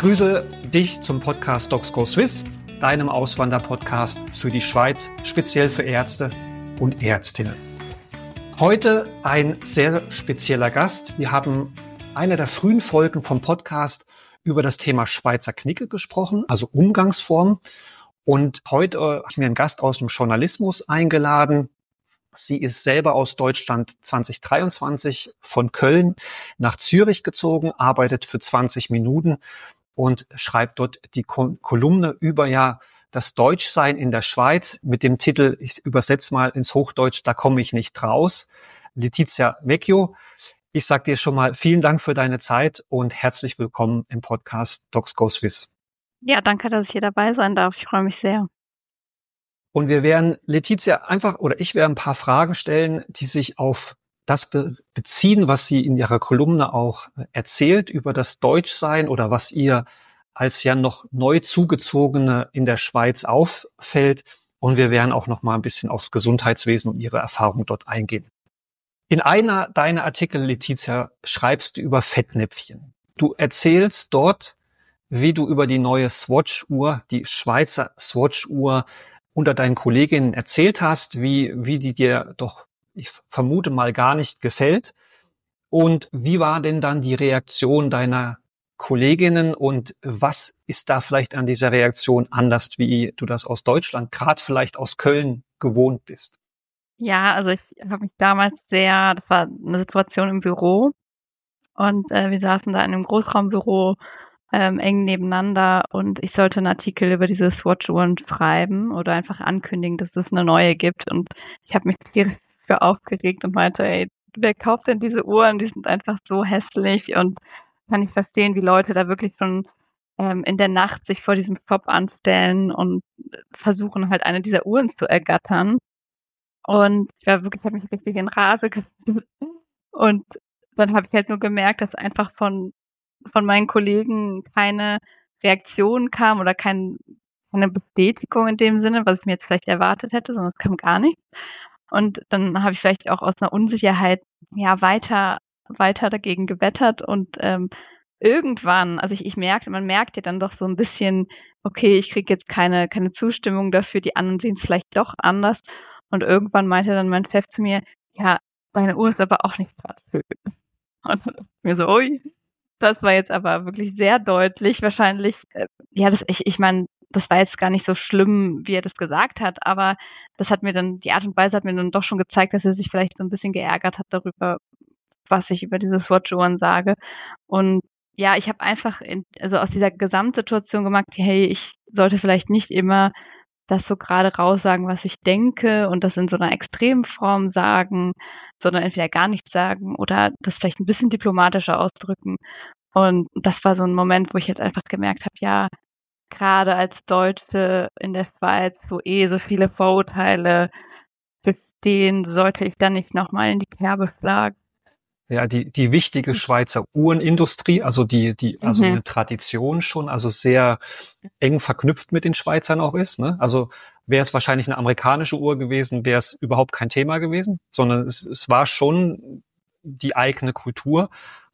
Grüße dich zum Podcast Docs Go Swiss, deinem Auswander-Podcast für die Schweiz, speziell für Ärzte und Ärztinnen. Heute ein sehr spezieller Gast. Wir haben eine der frühen Folgen vom Podcast über das Thema Schweizer Knickel gesprochen, also Umgangsform. Und heute habe ich mir einen Gast aus dem Journalismus eingeladen. Sie ist selber aus Deutschland 2023 von Köln nach Zürich gezogen, arbeitet für 20 Minuten und schreibt dort die Kolumne über das Deutschsein in der Schweiz mit dem Titel, ich übersetze mal ins Hochdeutsch, da komme ich nicht raus. Letizia Vecchio, ich sage dir schon mal vielen Dank für deine Zeit und herzlich willkommen im Podcast Docs Go Swiss. Ja, danke, dass ich hier dabei sein darf. Ich freue mich sehr. Und wir werden Letizia ich werde ein paar Fragen stellen, die sich auf das beziehen, was sie in ihrer Kolumne auch erzählt über das Deutschsein oder was ihr als ja noch neu Zugezogene in der Schweiz auffällt. Und wir werden auch noch mal ein bisschen aufs Gesundheitswesen und ihre Erfahrung dort eingehen. In einer deiner Artikel, Letizia, schreibst du über Fettnäpfchen. Du erzählst dort, wie du über die neue Swatch-Uhr, die Schweizer Swatch-Uhr, unter deinen Kolleginnen erzählt hast, wie die dir doch, ich vermute mal, gar nicht gefällt. Und wie war denn dann die Reaktion deiner Kolleginnen und was ist da vielleicht an dieser Reaktion anders, wie du das aus Deutschland, gerade vielleicht aus Köln, gewohnt bist? Ja, also ich habe mich damals das war eine Situation im Büro und wir saßen da in einem Großraumbüro eng nebeneinander und ich sollte einen Artikel über diese Swatch-Uhren schreiben oder einfach ankündigen, dass es eine neue gibt. Und ich habe mich tierisch für aufgeregt und meinte, ey, wer kauft denn diese Uhren? Die sind einfach so hässlich und kann ich verstehen, wie Leute da wirklich schon in der Nacht sich vor diesem Shop anstellen und versuchen halt eine dieser Uhren zu ergattern. Und ich habe mich richtig in Rage gesetzt. Und dann habe ich halt nur gemerkt, dass einfach von meinen Kollegen keine Reaktion kam oder keine Bestätigung in dem Sinne, was ich mir jetzt vielleicht erwartet hätte, sondern es kam gar nichts. Und dann habe ich vielleicht auch aus einer Unsicherheit weiter dagegen gewettert und irgendwann, also man merkt ja dann doch so ein bisschen, okay, ich kriege jetzt keine Zustimmung dafür, die anderen sehen es vielleicht doch anders. Und irgendwann meinte dann mein Chef zu mir, ja, deine Uhr ist aber auch nicht gerade schön. Und dann mir so, ui. Das war jetzt aber wirklich sehr deutlich. Wahrscheinlich, ich meine, das war jetzt gar nicht so schlimm, wie er das gesagt hat, aber die Art und Weise hat mir dann doch schon gezeigt, dass er sich vielleicht so ein bisschen geärgert hat darüber, was ich über diese Swatch-Uhren sage. Und ja, ich habe einfach aus dieser Gesamtsituation gemerkt, hey, ich sollte vielleicht nicht immer das so gerade raussagen, was ich denke und das in so einer Extremform sagen, sondern entweder gar nichts sagen oder das vielleicht ein bisschen diplomatischer ausdrücken. Und das war so ein Moment, wo ich jetzt einfach gemerkt habe, ja, gerade als Deutsche in der Schweiz, wo so viele Vorurteile bestehen, sollte ich dann nicht nochmal in die Kerbe schlagen. Ja, die wichtige Schweizer Uhrenindustrie, also also eine Tradition schon, also sehr eng verknüpft mit den Schweizern auch ist, ne? Also wäre es wahrscheinlich eine amerikanische Uhr gewesen, wäre es überhaupt kein Thema gewesen, sondern es war schon die eigene Kultur.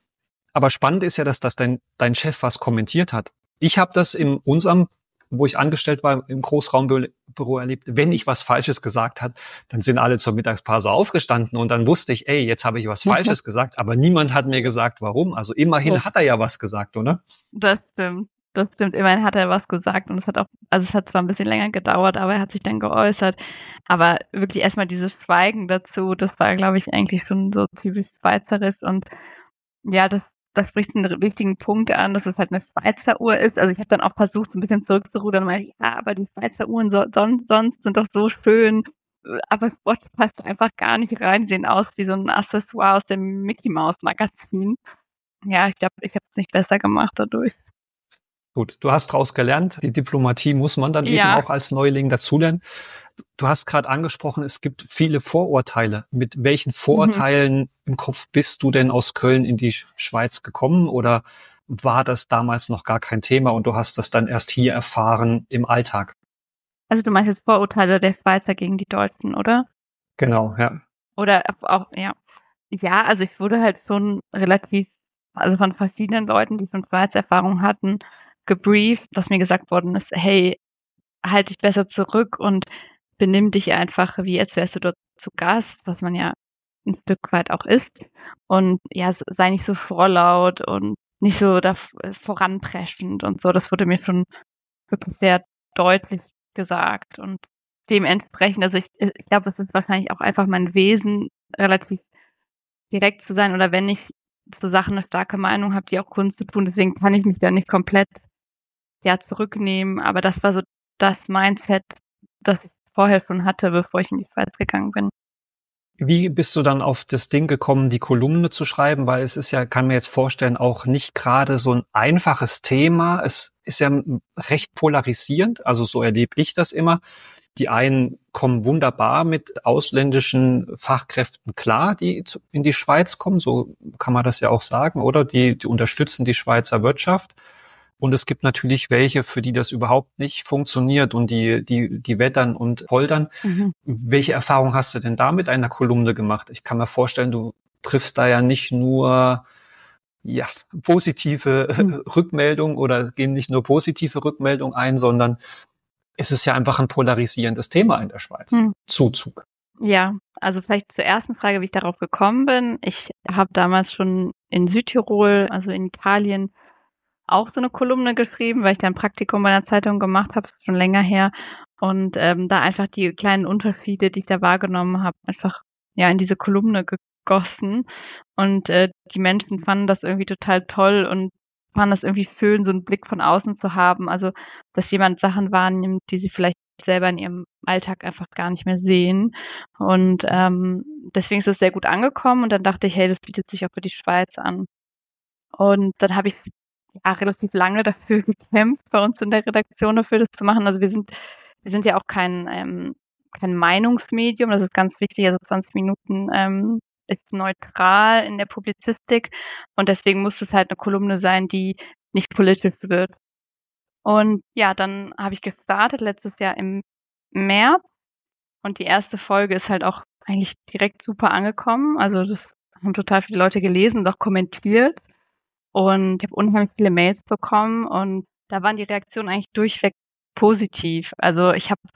Aber spannend ist ja, dass dein Chef was kommentiert hat. Ich habe das in unserem, wo ich angestellt war, im Großraumbüro erlebt, wenn ich was Falsches gesagt habe, dann sind alle zur Mittagspause aufgestanden und dann wusste ich, jetzt habe ich was Falsches gesagt, aber niemand hat mir gesagt, warum. Also immerhin hat er ja was gesagt, oder? Das stimmt. Immerhin hat er was gesagt und es hat zwar ein bisschen länger gedauert, aber er hat sich dann geäußert. Aber wirklich erstmal dieses Schweigen dazu, das war, glaube ich, eigentlich schon so typisch schweizerisch und ja, das spricht einen wichtigen Punkt an, dass es halt eine Schweizer Uhr ist. Also ich habe dann auch versucht, so ein bisschen zurückzurudern und meinte, ja, aber die Schweizer Uhren sonst sind doch so schön, aber Swatch passt einfach gar nicht rein. Die sehen aus wie so ein Accessoire aus dem Mickey Mouse Magazin. Ja, ich glaube, ich habe es nicht besser gemacht dadurch. Gut, du hast daraus gelernt. Die Diplomatie muss man dann eben auch als Neuling dazulernen. Du hast gerade angesprochen, es gibt viele Vorurteile. Mit welchen Vorurteilen im Kopf bist du denn aus Köln in die Schweiz gekommen oder war das damals noch gar kein Thema und du hast das dann erst hier erfahren im Alltag? Also du meinst jetzt Vorurteile der Schweizer gegen die Deutschen, oder? Genau, ja. Oder auch, ja. Ja, also ich wurde halt schon relativ, also von verschiedenen Leuten, die schon Schweiz-Erfahrung hatten, gebrieft, dass mir gesagt worden ist, hey, halt dich besser zurück und benimm dich einfach, wie als wärst du dort zu Gast, was man ja ein Stück weit auch ist. Und ja, sei nicht so vorlaut und nicht so da voranpreschend und so. Das wurde mir schon wirklich sehr deutlich gesagt. Und dementsprechend, also ich glaube, es ist wahrscheinlich auch einfach mein Wesen, relativ direkt zu sein. Oder wenn ich zu Sachen eine starke Meinung habe, die auch Kunst zu tun, deswegen kann ich mich da nicht komplett zurücknehmen. Aber das war so das Mindset, das ich vorher schon hatte, bevor ich in die Schweiz gegangen bin. Wie bist du dann auf das Ding gekommen, die Kolumne zu schreiben? Weil es ist ja, kann mir jetzt vorstellen, auch nicht gerade so ein einfaches Thema. Es ist ja recht polarisierend, also so erlebe ich das immer. Die einen kommen wunderbar mit ausländischen Fachkräften klar, die in die Schweiz kommen, so kann man das ja auch sagen, oder? Die unterstützen die Schweizer Wirtschaft. Und es gibt natürlich welche, für die das überhaupt nicht funktioniert und die wettern und poltern. Mhm. Welche Erfahrung hast du denn da mit einer Kolumne gemacht? Ich kann mir vorstellen, du triffst da ja nicht nur positive Rückmeldungen oder gehen nicht nur positive Rückmeldungen ein, sondern es ist ja einfach ein polarisierendes Thema in der Schweiz. Zuzug. Ja, also vielleicht zur ersten Frage, wie ich darauf gekommen bin. Ich habe damals schon in Südtirol, also in Italien, auch so eine Kolumne geschrieben, weil ich da ein Praktikum bei einer Zeitung gemacht habe, schon länger her. Und da einfach die kleinen Unterschiede, die ich da wahrgenommen habe, einfach in diese Kolumne gegossen. Und die Menschen fanden das irgendwie total toll und fanden das irgendwie schön, so einen Blick von außen zu haben. Also, dass jemand Sachen wahrnimmt, die sie vielleicht selber in ihrem Alltag einfach gar nicht mehr sehen. Und deswegen ist es sehr gut angekommen. Und dann dachte ich, hey, das bietet sich auch für die Schweiz an. Und dann habe ich relativ lange dafür gekämpft, bei uns in der Redaktion dafür das zu machen. Also wir sind ja auch kein Meinungsmedium, das ist ganz wichtig, also 20 Minuten ist neutral in der Publizistik und deswegen muss es halt eine Kolumne sein, die nicht politisch wird. Und ja, dann habe ich gestartet letztes Jahr im März und die erste Folge ist halt auch eigentlich direkt super angekommen. Also das haben total viele Leute gelesen und auch kommentiert. Und ich habe unheimlich viele Mails bekommen und da waren die Reaktionen eigentlich durchweg positiv. Also ich habe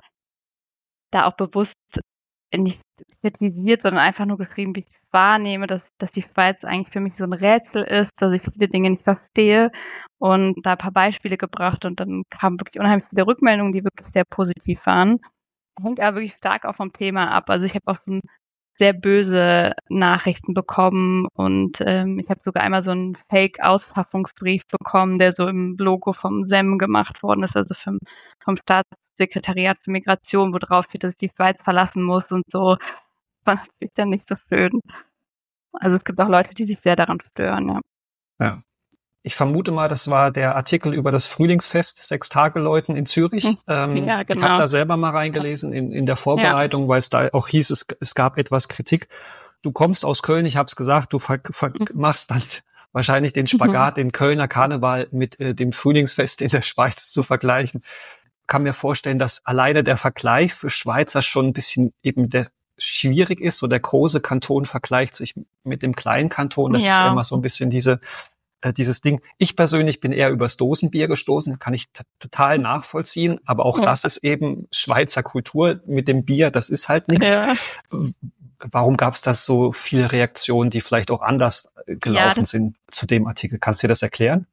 da auch bewusst nicht kritisiert, sondern einfach nur geschrieben, wie ich es wahrnehme, dass die Schweiz eigentlich für mich so ein Rätsel ist, dass ich viele Dinge nicht verstehe und da ein paar Beispiele gebracht und dann kamen wirklich unheimlich viele Rückmeldungen, die wirklich sehr positiv waren. Hängt aber wirklich stark auch vom Thema ab. Also ich habe auch so ein sehr böse Nachrichten bekommen und ich habe sogar einmal so einen Fake-Ausschaffungsbrief bekommen, der so im Logo vom SEM gemacht worden ist, also vom Staatssekretariat für Migration, wo drauf steht, dass ich die Schweiz verlassen muss und so. Das fand ich dann nicht so schön. Also es gibt auch Leute, die sich sehr daran stören, Ja. Ich vermute mal, das war der Artikel über das Frühlingsfest, 6 Tage Läuten in Zürich. Ja, genau. Ich habe da selber mal reingelesen in der Vorbereitung, weil es da auch hieß, es gab etwas Kritik. Du kommst aus Köln, ich habe es gesagt, du machst dann wahrscheinlich den Spagat, den Kölner Karneval mit dem Frühlingsfest in der Schweiz zu vergleichen. Kann mir vorstellen, dass alleine der Vergleich für Schweizer schon ein bisschen eben schwierig ist. So der große Kanton vergleicht sich mit dem kleinen Kanton. Das ist ja immer so ein bisschen dieses Ding. Ich persönlich bin eher übers Dosenbier gestoßen, kann ich total nachvollziehen, aber auch das ist eben Schweizer Kultur mit dem Bier, das ist halt nichts. Ja. Warum gab es da so viele Reaktionen, die vielleicht auch anders gelaufen sind zu dem Artikel? Kannst du dir das erklären?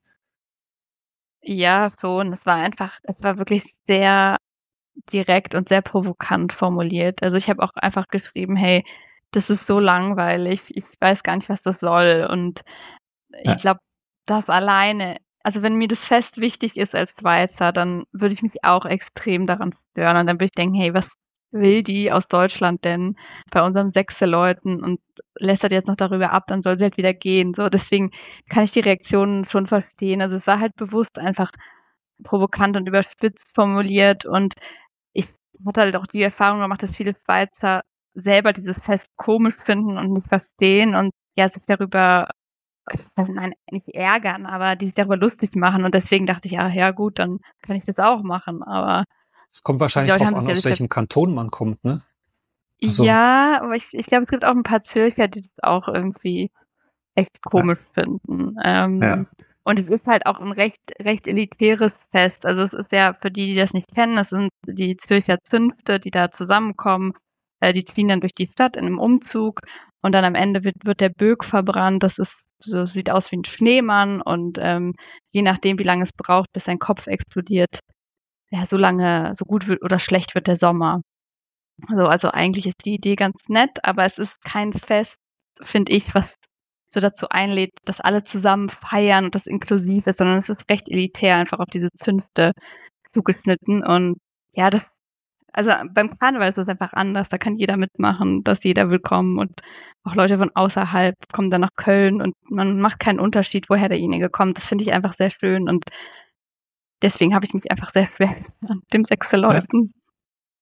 Ja, schon. Es war wirklich sehr direkt und sehr provokant formuliert. Also ich habe auch einfach geschrieben, hey, das ist so langweilig, ich weiß gar nicht, was das soll und ich glaube, das alleine, also wenn mir das Fest wichtig ist als Schweizer, dann würde ich mich auch extrem daran stören und dann würde ich denken, hey, was will die aus Deutschland denn bei unseren 6 Leuten und lästert jetzt noch darüber ab, dann soll sie halt wieder gehen. So, deswegen kann ich die Reaktionen schon verstehen. Also es war halt bewusst einfach provokant und überspitzt formuliert und ich hatte halt auch die Erfahrung gemacht, dass viele Schweizer selber dieses Fest komisch finden und nicht verstehen und sich darüber nicht ärgern, aber die sich darüber lustig machen und deswegen dachte ich, ja gut, dann kann ich das auch machen, aber es kommt wahrscheinlich drauf an, aus welchem Kanton man kommt, ne? Also, ja, aber ich glaube, es gibt auch ein paar Zürcher, die das auch irgendwie echt komisch finden. Und Und es ist halt auch ein recht elitäres Fest. Also es ist ja, für die das nicht kennen, das sind die Zürcher Zünfte, die da zusammenkommen. Die ziehen dann durch die Stadt in einem Umzug und dann am Ende wird der Böck verbrannt. So sieht aus wie ein Schneemann und je nachdem, wie lange es braucht, bis sein Kopf explodiert, ja, so gut wird oder schlecht wird der Sommer. Also eigentlich ist die Idee ganz nett, aber es ist kein Fest, finde ich, was so dazu einlädt, dass alle zusammen feiern und das inklusiv ist, sondern es ist recht elitär, einfach auf diese Zünfte zugeschnitten. Und ja, also beim Karneval ist es einfach anders, da kann jeder mitmachen, da ist jeder willkommen und auch Leute von außerhalb kommen dann nach Köln und man macht keinen Unterschied, woher derjenige kommt. Das finde ich einfach sehr schön und deswegen habe ich mich einfach sehr schwer an dem Sechseläuten. Ja.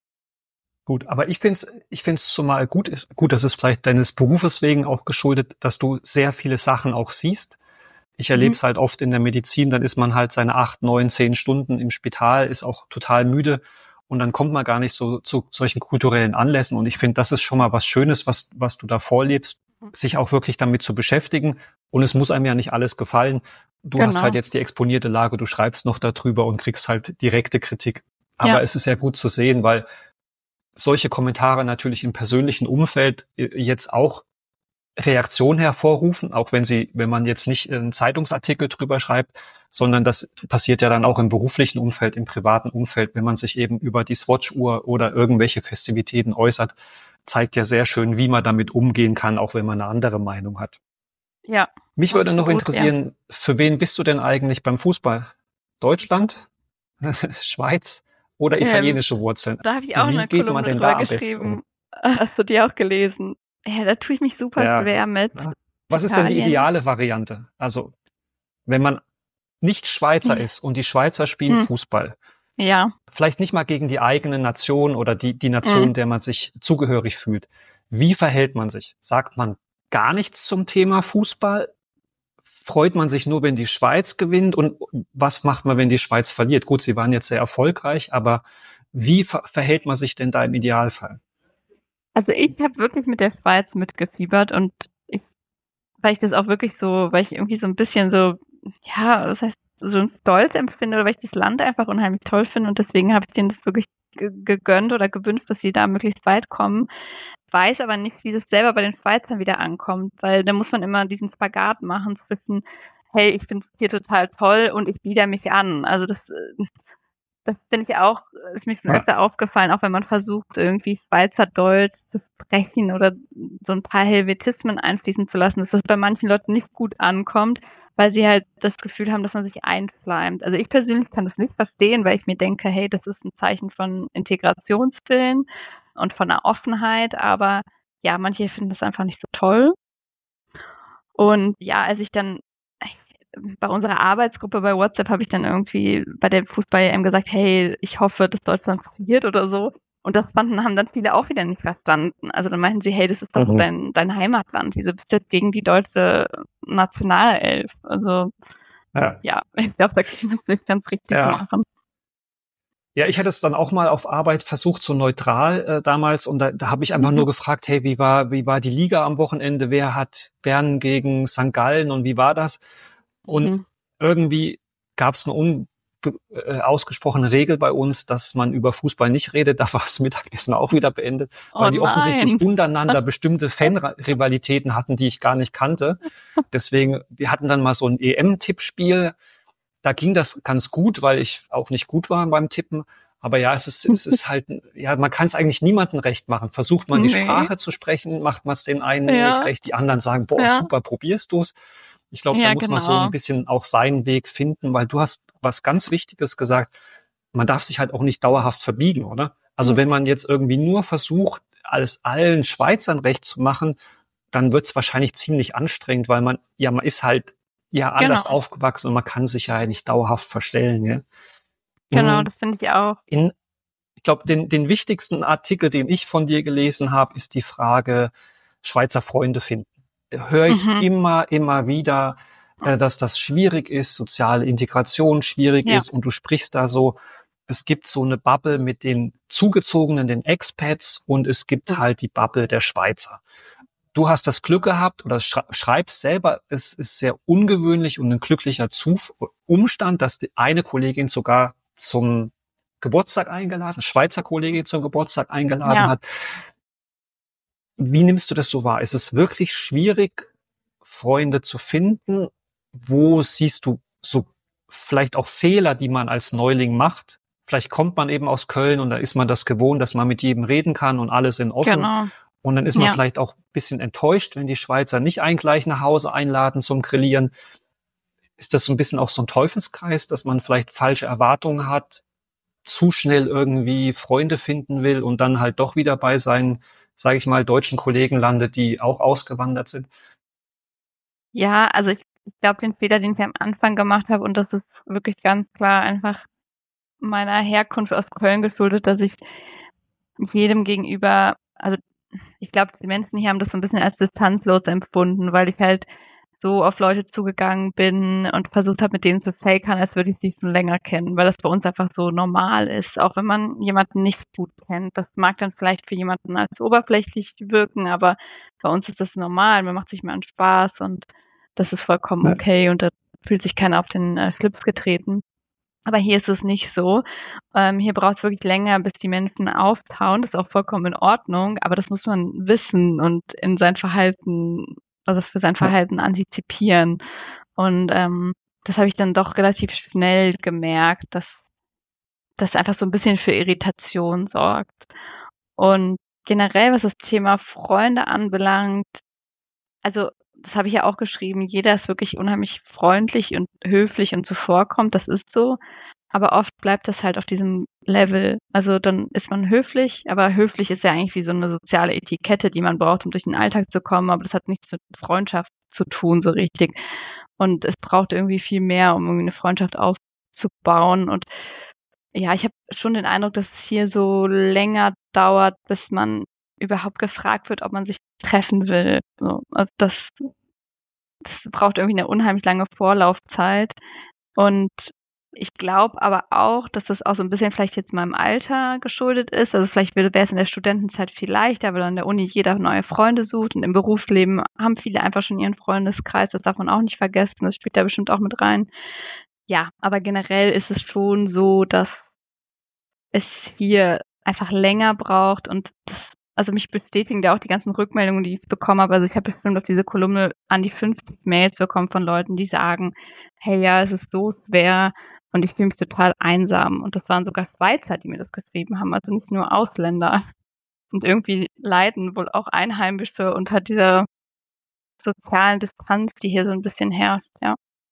Gut, aber ich find's zumal gut, das ist vielleicht deines Berufes wegen auch geschuldet, dass du sehr viele Sachen auch siehst. Ich erlebe es halt oft in der Medizin, dann ist man halt seine 8, 9, 10 Stunden im Spital, ist auch total müde und dann kommt man gar nicht so zu solchen kulturellen Anlässen. Und ich finde, das ist schon mal was Schönes, was du da vorlebst, sich auch wirklich damit zu beschäftigen. Und es muss einem ja nicht alles gefallen. Du hast halt jetzt die exponierte Lage, du schreibst noch darüber und kriegst halt direkte Kritik. Aber es ist ja gut zu sehen, weil solche Kommentare natürlich im persönlichen Umfeld jetzt auch Reaktionen hervorrufen, auch wenn man jetzt nicht einen Zeitungsartikel drüber schreibt, sondern das passiert ja dann auch im beruflichen Umfeld, im privaten Umfeld, wenn man sich eben über die Swatch-Uhr oder irgendwelche Festivitäten äußert, zeigt ja sehr schön, wie man damit umgehen kann, auch wenn man eine andere Meinung hat. Ja. Mich würde noch interessieren, für wen bist du denn eigentlich beim Fußball? Deutschland? Schweiz? Oder italienische Wurzeln? Da habe ich auch eine Kolumne drüber geschrieben. Hast du die auch gelesen? Ja, da tue ich mich super schwer mit. Was ist denn die ideale Variante? Also, wenn man nicht Schweizer ist und die Schweizer spielen Fußball. Ja. Vielleicht nicht mal gegen die eigene Nation oder die Nation, der man sich zugehörig fühlt. Wie verhält man sich? Sagt man gar nichts zum Thema Fußball? Freut man sich nur, wenn die Schweiz gewinnt? Und was macht man, wenn die Schweiz verliert? Gut, sie waren jetzt sehr erfolgreich, aber wie verhält man sich denn da im Idealfall? Also ich habe wirklich mit der Schweiz mitgefiebert und weil ich das auch wirklich so, weil ich irgendwie so ein bisschen so, ja, das heißt, so ein Stolz empfinde oder weil ich das Land einfach unheimlich toll finde und deswegen habe ich denen das wirklich gegönnt oder gewünscht, dass sie da möglichst weit kommen. Weiß aber nicht, wie das selber bei den Schweizern wieder ankommt, weil da muss man immer diesen Spagat machen zwischen, hey, ich finde es hier total toll und ich bieder mich an. Also das finde ich auch, ist mir schon öfter aufgefallen, auch wenn man versucht, irgendwie Schweizerdeutsch zu sprechen oder so ein paar Helvetismen einfließen zu lassen, dass das bei manchen Leuten nicht gut ankommt, weil sie halt das Gefühl haben, dass man sich einschleimt. Also ich persönlich kann das nicht verstehen, weil ich mir denke, hey, das ist ein Zeichen von Integrationswillen und von einer Offenheit, aber ja, manche finden das einfach nicht so toll. Und ja, als ich dann bei unserer Arbeitsgruppe bei WhatsApp habe ich dann irgendwie bei der Fußball-EM gesagt, hey, ich hoffe, dass Deutschland verliert oder so. Und das haben dann viele auch wieder nicht verstanden. Also dann meinten sie, hey, das ist doch dein Heimatland. Wieso bist du jetzt gegen die deutsche Nationalelf? Also ja ich glaube, da kann man es nicht ganz richtig machen. Ja, ich hatte es dann auch mal auf Arbeit versucht, so neutral damals. Und da habe ich einfach nur gefragt, hey, wie war die Liga am Wochenende? Wer hat Bern gegen St. Gallen und wie war das? Und irgendwie gab es eine ausgesprochene Regel bei uns, dass man über Fußball nicht redet. Da war das Mittagessen auch wieder beendet, weil die offensichtlich untereinander bestimmte Fanrivalitäten hatten, die ich gar nicht kannte. Deswegen, wir hatten dann mal so ein EM-Tippspiel. Da ging das ganz gut, weil ich auch nicht gut war beim Tippen. Aber ja, es ist halt, ja, man kann es eigentlich niemandem recht machen. Versucht man die Sprache zu sprechen, macht man es den einen nicht recht, die anderen sagen, boah, super, probierst du's. Ich glaube, da muss man so ein bisschen auch seinen Weg finden, weil du hast was ganz Wichtiges gesagt. Man darf sich halt auch nicht dauerhaft verbiegen, oder? Also wenn man jetzt irgendwie nur versucht, alles allen Schweizern recht zu machen, dann wird's wahrscheinlich ziemlich anstrengend, weil man ist halt anders aufgewachsen und man kann sich ja nicht dauerhaft verstellen. Ja? Genau, das finde ich auch. Ich glaube, den wichtigsten Artikel, den ich von dir gelesen habe, ist die Frage Schweizer Freunde finden. Höre ich immer wieder, dass das schwierig ist, soziale Integration schwierig ist und du sprichst da so, es gibt so eine Bubble mit den Zugezogenen, den Expats und es gibt halt die Bubble der Schweizer. du hast das Glück gehabt oder schreibst selber, es ist sehr ungewöhnlich und ein glücklicher Umstand, dass die eine Kollegin sogar zum Geburtstag eingeladen, Schweizer Kollegin zum Geburtstag eingeladen Ja. hat. Wie nimmst du das so wahr? Ist es wirklich schwierig, Freunde zu finden? Wo siehst du so vielleicht auch Fehler, die man als Neuling macht? Vielleicht kommt man eben aus Köln und da ist man das gewohnt, dass man mit jedem reden kann und alle sind offen. Genau. Und dann ist man Ja. vielleicht auch ein bisschen enttäuscht, wenn die Schweizer nicht einen gleich nach Hause einladen zum Grillieren. Ist das so ein bisschen auch so ein Teufelskreis, dass man vielleicht falsche Erwartungen hat, zu schnell irgendwie Freunde finden will und dann halt doch wieder bei seinen, sage ich mal, deutschen Kollegen landet, die auch ausgewandert sind? Ja, also ich glaube, den Fehler, den ich am Anfang gemacht habe, und das ist wirklich ganz klar einfach meiner Herkunft aus Köln geschuldet, dass ich jedem gegenüber, also ich glaube, die Menschen hier haben das so ein bisschen als distanzlos empfunden, weil ich halt so auf Leute zugegangen bin und versucht habe, mit denen zu fakern, als würde ich sie schon länger kennen, weil das bei uns einfach so normal ist, auch wenn man jemanden nicht gut kennt. Das mag dann vielleicht für jemanden als oberflächlich wirken, aber bei uns ist das normal. Man macht sich mal einen Spaß und das ist vollkommen okay und da fühlt sich keiner auf den Schlips getreten. Aber hier ist es nicht so. Hier braucht es wirklich länger, bis die Menschen auftauen. Das ist auch vollkommen in Ordnung, aber das muss man wissen und in sein Verhalten, also für sein Verhalten antizipieren. Und das habe ich dann doch relativ schnell gemerkt, dass das einfach so ein bisschen für Irritation sorgt. Und generell, was das Thema Freunde anbelangt, also das habe ich ja auch geschrieben, jeder ist wirklich unheimlich freundlich und höflich und zuvorkommt, das ist so. Aber oft bleibt das halt auf diesem Level. Also dann ist man höflich, aber höflich ist ja eigentlich wie so eine soziale Etikette, die man braucht, um durch den Alltag zu kommen, aber das hat nichts mit Freundschaft zu tun, so richtig. Und es braucht irgendwie viel mehr, um irgendwie eine Freundschaft aufzubauen. Und ja, ich habe schon den Eindruck, dass es hier so länger dauert, bis man überhaupt gefragt wird, ob man sich treffen will. So, also das braucht irgendwie eine unheimlich lange Vorlaufzeit. Und ich glaube aber auch, dass das auch so ein bisschen vielleicht jetzt meinem Alter geschuldet ist. Also vielleicht wäre es in der Studentenzeit viel leichter, weil an der Uni jeder neue Freunde sucht und im Berufsleben haben viele einfach schon ihren Freundeskreis. Das darf man auch nicht vergessen. Das spielt da bestimmt auch mit rein. Ja, aber generell ist es schon so, dass es hier einfach länger braucht und das, also mich bestätigen da auch die ganzen Rückmeldungen, die ich bekommen habe. Also ich habe bestimmt auf diese Kolumne an die 50 Mails bekommen von Leuten, die sagen, hey, ja, es ist so schwer und ich fühle mich total einsam. Und das waren sogar Schweizer, die mir das geschrieben haben, also nicht nur Ausländer. Und irgendwie leiden wohl auch Einheimische unter dieser sozialen Distanz, die hier so ein bisschen herrscht, ja.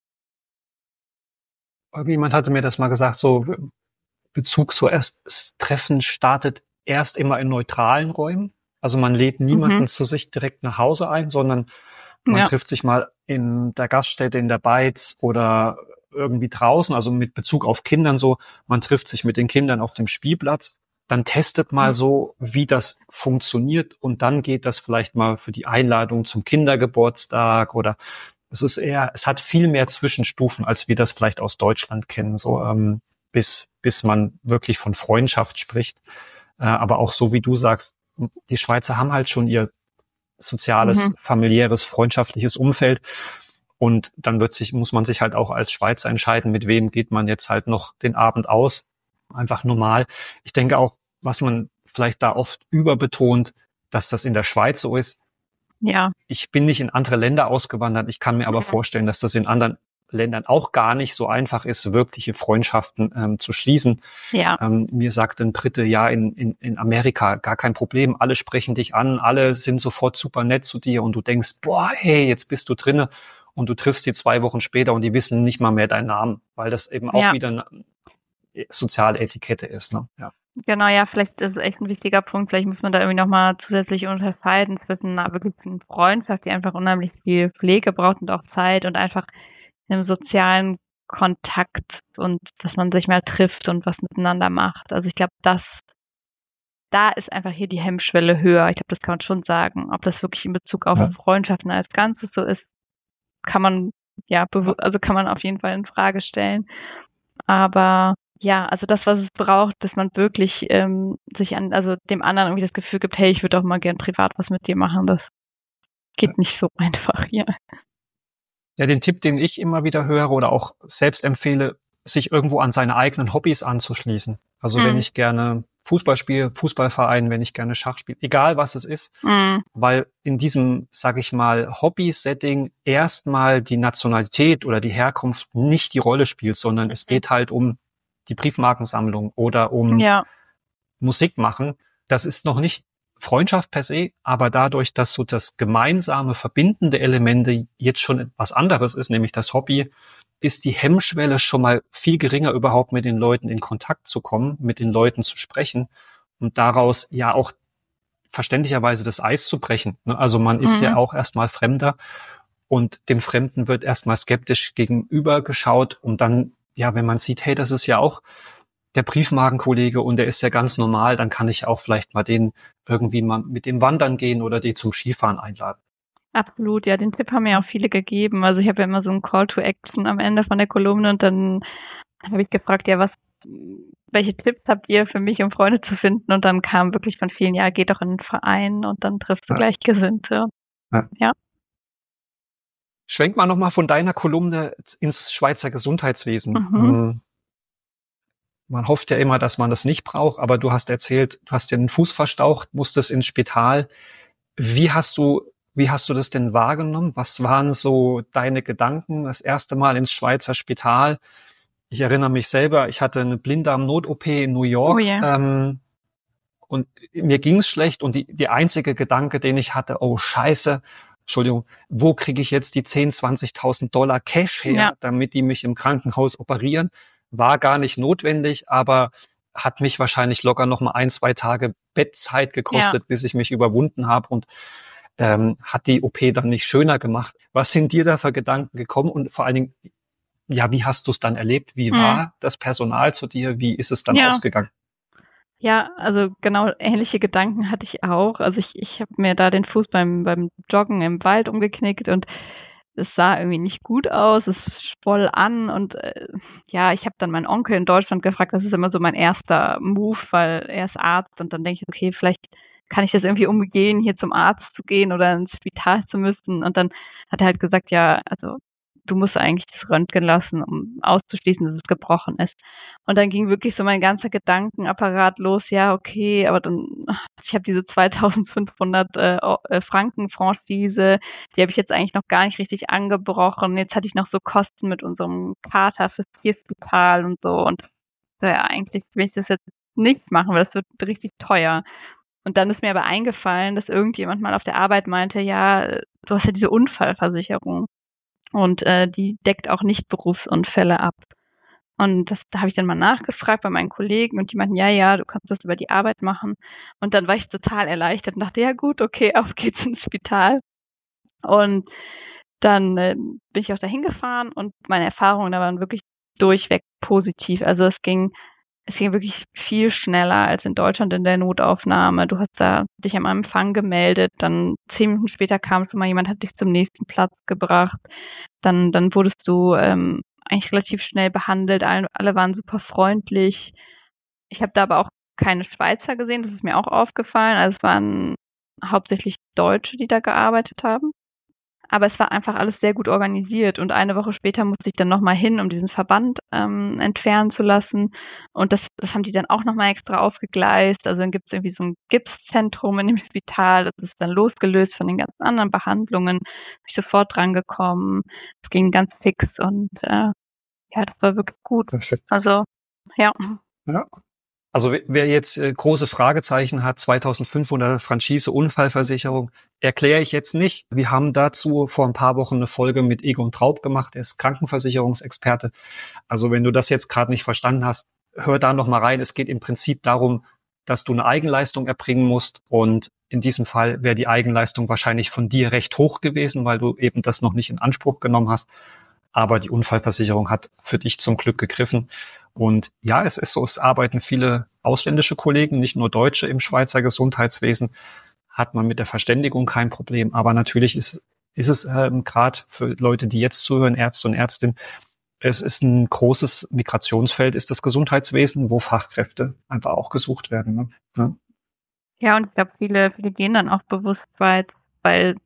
Jemand hatte mir das mal gesagt, so Bezug so erst, das Treffen startet erst immer in neutralen Räumen. Also man lädt niemanden zu sich direkt nach Hause ein, sondern man trifft sich mal in der Gaststätte, in der Beiz oder irgendwie draußen, also mit Bezug auf Kindern so. Man trifft sich mit den Kindern auf dem Spielplatz. Dann testet mal so, wie das funktioniert und dann geht das vielleicht mal für die Einladung zum Kindergeburtstag oder es hat viel mehr Zwischenstufen, als wir das vielleicht aus Deutschland kennen, so bis man wirklich von Freundschaft spricht. Aber auch so wie du sagst, die Schweizer haben halt schon ihr soziales, familiäres, freundschaftliches Umfeld. Und dann muss man sich halt auch als Schweizer entscheiden, mit wem geht man jetzt halt noch den Abend aus. Einfach normal. Ich denke auch, was man vielleicht da oft überbetont, dass das in der Schweiz so ist. Ja. Ich bin nicht in andere Länder ausgewandert. Ich kann mir aber vorstellen, dass das in anderen Ländern auch gar nicht so einfach ist, wirkliche Freundschaften zu schließen. Ja. Mir sagt ein Brite, ja, in Amerika gar kein Problem, alle sprechen dich an, alle sind sofort super nett zu dir und du denkst, boah, hey, jetzt bist du drinne und du triffst die 2 Wochen später und die wissen nicht mal mehr deinen Namen, weil das eben auch wieder eine soziale Etikette ist. Ne? Ja. Genau, ja, vielleicht ist es echt ein wichtiger Punkt. Vielleicht muss man da irgendwie nochmal zusätzlich unterscheiden zwischen einer wirklichen Freundschaft, die einfach unheimlich viel Pflege braucht und auch Zeit und einfach einem sozialen Kontakt und dass man sich mal trifft und was miteinander macht. Also ich glaube, da ist einfach hier die Hemmschwelle höher. Ich glaube, das kann man schon sagen. Ob das wirklich in Bezug auf Freundschaften als Ganzes so ist, kann man kann man auf jeden Fall in Frage stellen. Aber ja, also das, was es braucht, dass man wirklich sich also dem anderen irgendwie das Gefühl gibt, hey, ich würde auch mal gern privat was mit dir machen, das geht nicht so einfach hier. Ja, den Tipp, den ich immer wieder höre oder auch selbst empfehle, sich irgendwo an seine eigenen Hobbys anzuschließen. Also wenn ich gerne Fußball spiele, Fußballverein, wenn ich gerne Schach spiele, egal was es ist, weil in diesem, sage ich mal, Hobby-Setting erstmal die Nationalität oder die Herkunft nicht die Rolle spielt, sondern es geht halt um die Briefmarkensammlung oder um Musik machen. Das ist noch nicht Freundschaft per se, aber dadurch, dass so das gemeinsame, verbindende Elemente jetzt schon etwas anderes ist, nämlich das Hobby, ist die Hemmschwelle schon mal viel geringer, überhaupt mit den Leuten in Kontakt zu kommen, mit den Leuten zu sprechen und daraus ja auch verständlicherweise das Eis zu brechen. Also man ist ja auch erstmal Fremder und dem Fremden wird erstmal skeptisch gegenüber geschaut und dann, ja, wenn man sieht, hey, das ist ja auch der Briefmarkenkollege und der ist ja ganz normal, dann kann ich auch vielleicht mal den irgendwie mal mit dem wandern gehen oder die zum Skifahren einladen. Absolut, ja, den Tipp haben mir auch viele gegeben. Also ich habe ja immer so einen Call to Action am Ende von der Kolumne und dann habe ich gefragt, ja, welche Tipps habt ihr für mich, um Freunde zu finden? Und dann kam wirklich von vielen, ja, geh doch in einen Verein und dann triffst du Gleichgesinnte. Ja. Schwenk mal nochmal von deiner Kolumne ins Schweizer Gesundheitswesen. Man hofft ja immer, dass man das nicht braucht, aber du hast erzählt, du hast dir den Fuß verstaucht, musstest ins Spital. Wie hast du das denn wahrgenommen? Was waren so deine Gedanken das erste Mal ins Schweizer Spital? Ich erinnere mich selber, ich hatte eine Blinddarm-Not-OP in New York und mir ging es schlecht und die einzige Gedanke, den ich hatte, oh Scheiße, Entschuldigung, wo kriege ich jetzt die 10.000, 20.000 Dollar Cash her, damit die mich im Krankenhaus operieren? War gar nicht notwendig, aber hat mich wahrscheinlich locker noch mal 1-2 Tage Bettzeit gekostet, bis ich mich überwunden habe und hat die OP dann nicht schöner gemacht. Was sind dir da für Gedanken gekommen und vor allen Dingen, ja, wie hast du es dann erlebt? Wie war das Personal zu dir? Wie ist es dann ausgegangen? Ja, also genau ähnliche Gedanken hatte ich auch. Also ich habe mir da den Fuß beim Joggen im Wald umgeknickt und es sah irgendwie nicht gut aus, es schwoll an und ich habe dann meinen Onkel in Deutschland gefragt, das ist immer so mein erster Move, weil er ist Arzt und dann denke ich, okay, vielleicht kann ich das irgendwie umgehen, hier zum Arzt zu gehen oder ins Spital zu müssen und dann hat er halt gesagt, ja, also du musst eigentlich das Röntgen lassen, um auszuschließen, dass es gebrochen ist. Und dann ging wirklich so mein ganzer Gedankenapparat los, ja, okay, aber dann, ich habe diese 2.500 Franken Franchise, die habe ich jetzt eigentlich noch gar nicht richtig angebrochen. Jetzt hatte ich noch so Kosten mit unserem Kater fürs Tierspital und so. Und ja, eigentlich will ich das jetzt nicht machen, weil das wird richtig teuer. Und dann ist mir aber eingefallen, dass irgendjemand mal auf der Arbeit meinte, ja, du hast ja diese Unfallversicherung. Und die deckt auch nicht Berufsunfälle ab. Und da habe ich dann mal nachgefragt bei meinen Kollegen und die meinten, ja, du kannst das über die Arbeit machen. Und dann war ich total erleichtert und dachte, ja gut, okay, auf geht's ins Spital. Und dann bin ich auch dahin gefahren und meine Erfahrungen da waren wirklich durchweg positiv. Also es ging wirklich viel schneller als in Deutschland in der Notaufnahme. Du hast da dich am Empfang gemeldet, dann 10 Minuten später kam schon mal jemand, hat dich zum nächsten Platz gebracht. Dann wurdest du eigentlich relativ schnell behandelt. Alle waren super freundlich. Ich habe da aber auch keine Schweizer gesehen, das ist mir auch aufgefallen. Also es waren hauptsächlich Deutsche, die da gearbeitet haben. Aber es war einfach alles sehr gut organisiert und eine Woche später musste ich dann nochmal hin, um diesen Verband entfernen zu lassen und das haben die dann auch nochmal extra aufgegleist. Also dann gibt es irgendwie so ein Gipszentrum in dem Spital, das ist dann losgelöst von den ganzen anderen Behandlungen, bin ich sofort drangekommen, es ging ganz fix und das war wirklich gut. Perfekt. Also, ja. Also wer jetzt große Fragezeichen hat, 2.500 Franchise-Unfallversicherung, erkläre ich jetzt nicht. Wir haben dazu vor ein paar Wochen eine Folge mit Egon Traub gemacht, er ist Krankenversicherungsexperte. Also wenn du das jetzt gerade nicht verstanden hast, hör da noch mal rein. Es geht im Prinzip darum, dass du eine Eigenleistung erbringen musst und in diesem Fall wäre die Eigenleistung wahrscheinlich von dir recht hoch gewesen, weil du eben das noch nicht in Anspruch genommen hast. Aber die Unfallversicherung hat für dich zum Glück gegriffen. Und ja, es ist so, es arbeiten viele ausländische Kollegen, nicht nur Deutsche im Schweizer Gesundheitswesen. Hat man mit der Verständigung kein Problem. Aber natürlich ist es gerade für Leute, die jetzt zuhören, Ärzte und Ärztinnen, es ist ein großes Migrationsfeld, ist das Gesundheitswesen, wo Fachkräfte einfach auch gesucht werden. Ne? Ja, und ich glaube, viele gehen dann auch bewusst weit, weil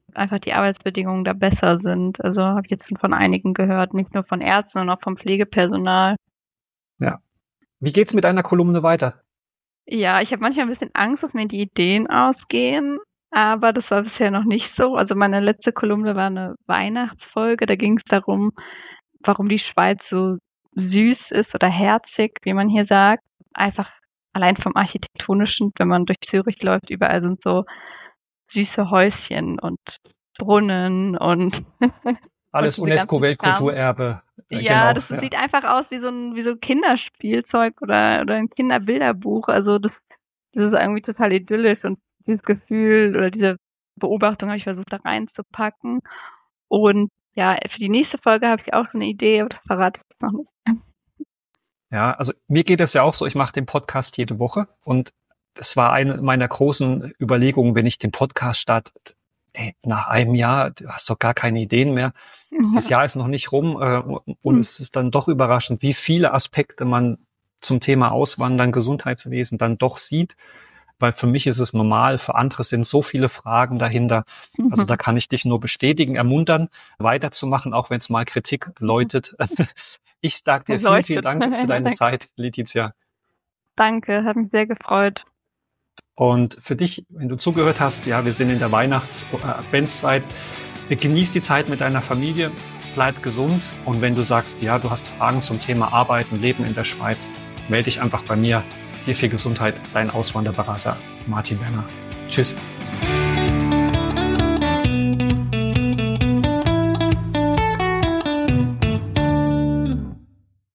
einfach die Arbeitsbedingungen da besser sind. Also habe ich jetzt von einigen gehört, nicht nur von Ärzten, sondern auch vom Pflegepersonal. Ja. Wie geht's mit deiner Kolumne weiter? Ja, ich habe manchmal ein bisschen Angst, dass mir die Ideen ausgehen, aber das war bisher noch nicht so. Also meine letzte Kolumne war eine Weihnachtsfolge, da ging es darum, warum die Schweiz so süß ist oder herzig, wie man hier sagt. Einfach allein vom Architektonischen, wenn man durch Zürich läuft, überall sind so süße Häuschen und Brunnen und alles UNESCO-Weltkulturerbe. Ja, genau, das sieht einfach aus wie so ein Kinderspielzeug oder ein Kinderbilderbuch. Also das ist irgendwie total idyllisch und dieses Gefühl oder diese Beobachtung habe ich versucht da reinzupacken. Und ja, für die nächste Folge habe ich auch so eine Idee, aber das verrate ich jetzt noch nicht. Ja, also mir geht es ja auch so, ich mache den Podcast jede Woche und es war eine meiner großen Überlegungen, wenn ich den Podcast starte, nach einem Jahr, du hast doch gar keine Ideen mehr. Das Jahr ist noch nicht rum und es ist dann doch überraschend, wie viele Aspekte man zum Thema Auswandern, Gesundheitswesen dann doch sieht. Weil für mich ist es normal, für andere sind so viele Fragen dahinter. Also da kann ich dich nur bestätigen, ermuntern, weiterzumachen, auch wenn es mal Kritik läutet. Ich sage dir vielen Dank für deine Zeit, Letizia. Danke, hat mich sehr gefreut. Und für dich, wenn du zugehört hast, ja, wir sind in der Weihnachts-Adventszeit. Genieß die Zeit mit deiner Familie, bleib gesund. Und wenn du sagst, ja, du hast Fragen zum Thema Arbeiten, Leben in der Schweiz, melde dich einfach bei mir. Dir viel Gesundheit, dein Auswanderberater Martin Werner. Tschüss.